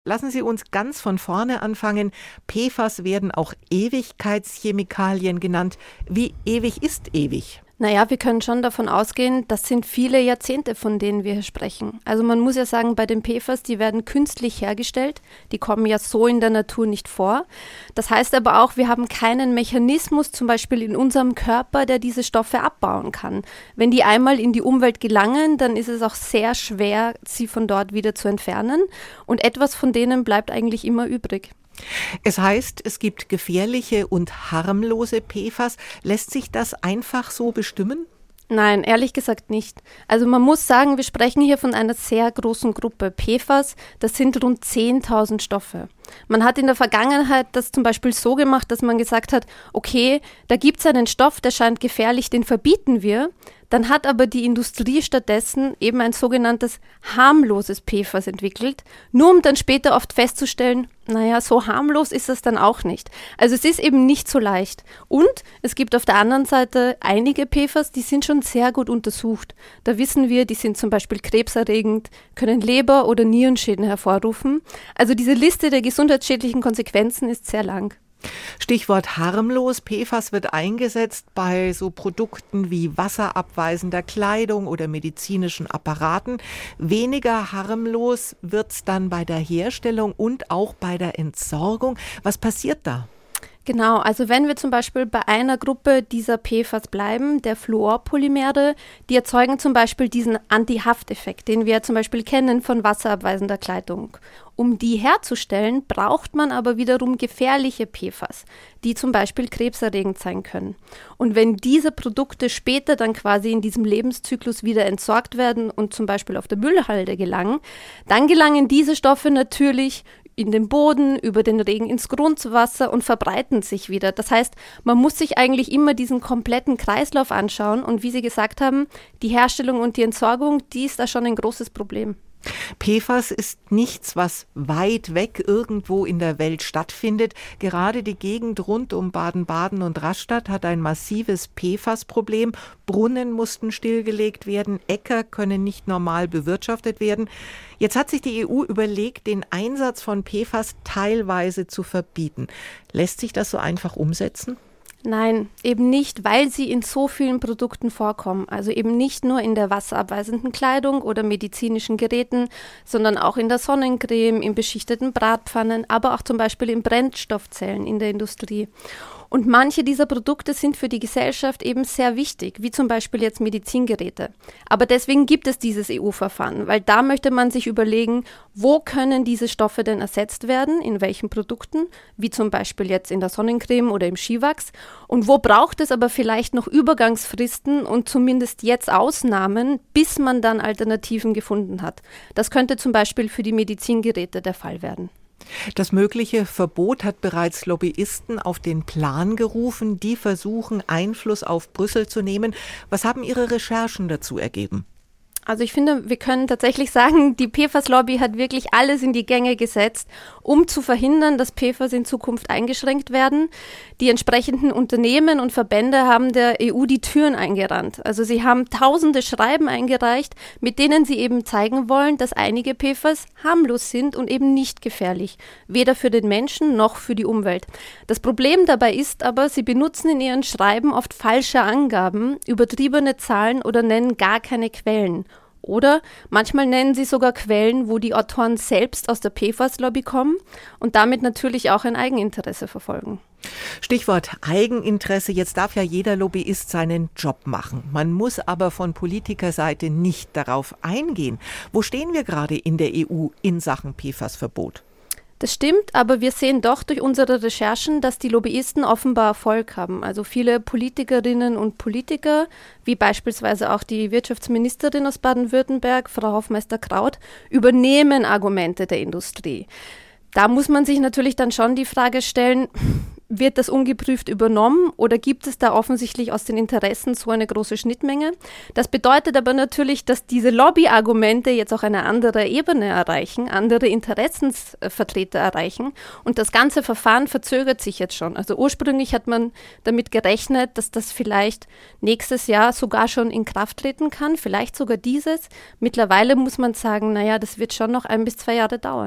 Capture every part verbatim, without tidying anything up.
Lassen Sie uns ganz von vorne anfangen. P F A S werden auch Ewigkeitschemikalien genannt. Wie ewig ist ewig? Naja, wir können schon davon ausgehen, das sind viele Jahrzehnte, von denen wir hier sprechen. Also man muss ja sagen, bei den P F A S, die werden künstlich hergestellt, die kommen ja so in der Natur nicht vor. Das heißt aber auch, wir haben keinen Mechanismus, zum Beispiel in unserem Körper, der diese Stoffe abbauen kann. Wenn die einmal in die Umwelt gelangen, dann ist es auch sehr schwer, sie von dort wieder zu entfernen. Und etwas von denen bleibt eigentlich immer übrig. Es heißt, es gibt gefährliche und harmlose P F A S. Lässt sich das einfach so bestimmen? Nein, ehrlich gesagt nicht. Also man muss sagen, wir sprechen hier von einer sehr großen Gruppe. P F A S, das sind rund zehntausend Stoffe. Man hat in der Vergangenheit das zum Beispiel so gemacht, dass man gesagt hat, okay, da gibt es einen Stoff, der scheint gefährlich, den verbieten wir. Dann hat aber die Industrie stattdessen eben ein sogenanntes harmloses P F A S entwickelt, nur um dann später oft festzustellen, naja, so harmlos ist es dann auch nicht. Also es ist eben nicht so leicht. Und es gibt auf der anderen Seite einige P F A S, die sind schon sehr gut untersucht. Da wissen wir, die sind zum Beispiel krebserregend, können Leber- oder Nierenschäden hervorrufen. Also diese Liste der gesundheitsschädlichen Konsequenzen ist sehr lang. Stichwort harmlos. P F A S wird eingesetzt bei so Produkten wie wasserabweisender Kleidung oder medizinischen Apparaten. Weniger harmlos wird es dann bei der Herstellung und auch bei der Entsorgung. Was passiert da? Genau, also wenn wir zum Beispiel bei einer Gruppe dieser P F A S bleiben, der Fluorpolymere, die erzeugen zum Beispiel diesen Antihafteffekt, den wir zum Beispiel kennen von wasserabweisender Kleidung. Um die herzustellen, braucht man aber wiederum gefährliche P F A S, die zum Beispiel krebserregend sein können. Und wenn diese Produkte später dann quasi in diesem Lebenszyklus wieder entsorgt werden und zum Beispiel auf der Müllhalde gelangen, dann gelangen diese Stoffe natürlich in den Boden, über den Regen ins Grundwasser und verbreiten sich wieder. Das heißt, man muss sich eigentlich immer diesen kompletten Kreislauf anschauen und wie Sie gesagt haben, die Herstellung und die Entsorgung, die ist da schon ein großes Problem. P F A S ist nichts, was weit weg irgendwo in der Welt stattfindet. Gerade die Gegend rund um Baden-Baden und Rastatt hat ein massives P F A S-Problem. Brunnen mussten stillgelegt werden, Äcker können nicht normal bewirtschaftet werden. Jetzt hat sich die E U überlegt, den Einsatz von P F A S teilweise zu verbieten. Lässt sich das so einfach umsetzen? Nein, eben nicht, weil sie in so vielen Produkten vorkommen. Also eben nicht nur in der wasserabweisenden Kleidung oder medizinischen Geräten, sondern auch in der Sonnencreme, in beschichteten Bratpfannen, aber auch zum Beispiel in Brennstoffzellen in der Industrie. Und manche dieser Produkte sind für die Gesellschaft eben sehr wichtig, wie zum Beispiel jetzt Medizingeräte. Aber deswegen gibt es dieses E U-Verfahren, weil da möchte man sich überlegen, wo können diese Stoffe denn ersetzt werden, in welchen Produkten, wie zum Beispiel jetzt in der Sonnencreme oder im Skiwachs. Und wo braucht es aber vielleicht noch Übergangsfristen und zumindest jetzt Ausnahmen, bis man dann Alternativen gefunden hat. Das könnte zum Beispiel für die Medizingeräte der Fall werden. Das mögliche Verbot hat bereits Lobbyisten auf den Plan gerufen, die versuchen, Einfluss auf Brüssel zu nehmen. Was haben Ihre Recherchen dazu ergeben? Also ich finde, wir können tatsächlich sagen, die P F A S-Lobby hat wirklich alles in die Gänge gesetzt, um zu verhindern, dass P F A S in Zukunft eingeschränkt werden. Die entsprechenden Unternehmen und Verbände haben der E U die Türen eingerannt. Also sie haben tausende Schreiben eingereicht, mit denen sie eben zeigen wollen, dass einige P F A S harmlos sind und eben nicht gefährlich, weder für den Menschen noch für die Umwelt. Das Problem dabei ist aber, sie benutzen in ihren Schreiben oft falsche Angaben, übertriebene Zahlen oder nennen gar keine Quellen. Oder manchmal nennen sie sogar Quellen, wo die Autoren selbst aus der P F A S-Lobby kommen und damit natürlich auch ein Eigeninteresse verfolgen. Stichwort Eigeninteresse. Jetzt darf ja jeder Lobbyist seinen Job machen. Man muss aber von Politikerseite nicht darauf eingehen. Wo stehen wir gerade in der E U in Sachen P F A S-Verbot? Das stimmt, aber wir sehen doch durch unsere Recherchen, dass die Lobbyisten offenbar Erfolg haben. Also viele Politikerinnen und Politiker, wie beispielsweise auch die Wirtschaftsministerin aus Baden-Württemberg, Frau Hofmeister-Kraut, übernehmen Argumente der Industrie. Da muss man sich natürlich dann schon die Frage stellen, wird das ungeprüft übernommen oder gibt es da offensichtlich aus den Interessen so eine große Schnittmenge? Das bedeutet aber natürlich, dass diese Lobbyargumente jetzt auch eine andere Ebene erreichen, andere Interessensvertreter erreichen und das ganze Verfahren verzögert sich jetzt schon. Also ursprünglich hat man damit gerechnet, dass das vielleicht nächstes Jahr sogar schon in Kraft treten kann, vielleicht sogar dieses. Mittlerweile muss man sagen, naja, das wird schon noch ein bis zwei Jahre dauern.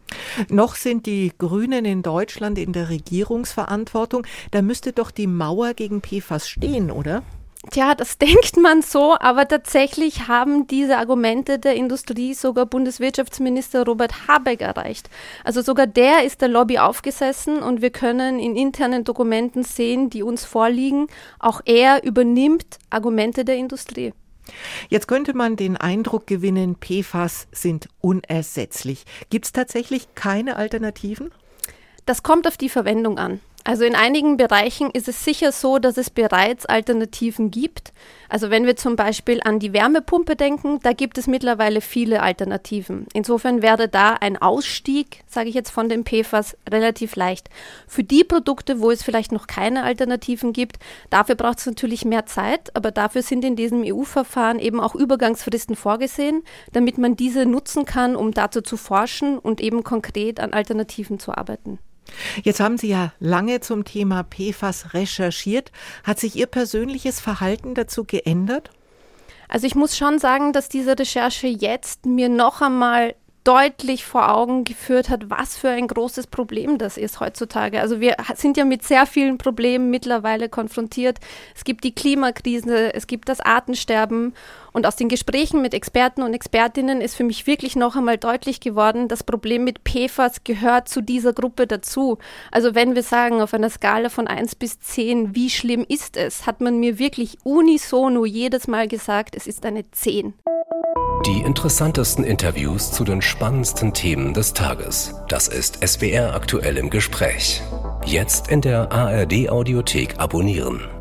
Noch sind die Grünen in Deutschland in der Regierungsverantwortung. Da müsste doch die Mauer gegen P F A S stehen, oder? Tja, das denkt man so, aber tatsächlich haben diese Argumente der Industrie sogar Bundeswirtschaftsminister Robert Habeck erreicht. Also sogar der ist der Lobby aufgesessen und wir können in internen Dokumenten sehen, die uns vorliegen, auch er übernimmt Argumente der Industrie. Jetzt könnte man den Eindruck gewinnen, P F A S sind unersetzlich. Gibt es tatsächlich keine Alternativen? Das kommt auf die Verwendung an. Also in einigen Bereichen ist es sicher so, dass es bereits Alternativen gibt. Also wenn wir zum Beispiel an die Wärmepumpe denken, da gibt es mittlerweile viele Alternativen. Insofern wäre da ein Ausstieg, sage ich jetzt, von den P F A S relativ leicht. Für die Produkte, wo es vielleicht noch keine Alternativen gibt, dafür braucht es natürlich mehr Zeit, aber dafür sind in diesem E U-Verfahren eben auch Übergangsfristen vorgesehen, damit man diese nutzen kann, um dazu zu forschen und eben konkret an Alternativen zu arbeiten. Jetzt haben Sie ja lange zum Thema P F A S recherchiert. Hat sich Ihr persönliches Verhalten dazu geändert? Also ich muss schon sagen, dass diese Recherche jetzt mir noch einmal deutlich vor Augen geführt hat, was für ein großes Problem das ist heutzutage. Also wir sind ja mit sehr vielen Problemen mittlerweile konfrontiert. Es gibt die Klimakrise, es gibt das Artensterben und aus den Gesprächen mit Experten und Expertinnen ist für mich wirklich noch einmal deutlich geworden, das Problem mit P F A S gehört zu dieser Gruppe dazu. Also wenn wir sagen, auf einer Skala von eins bis zehn, wie schlimm ist es, hat man mir wirklich unisono jedes Mal gesagt, es ist eine zehn. Die interessantesten Interviews zu den spannendsten Themen des Tages. Das ist S W R aktuell im Gespräch. Jetzt in der A R D Audiothek abonnieren.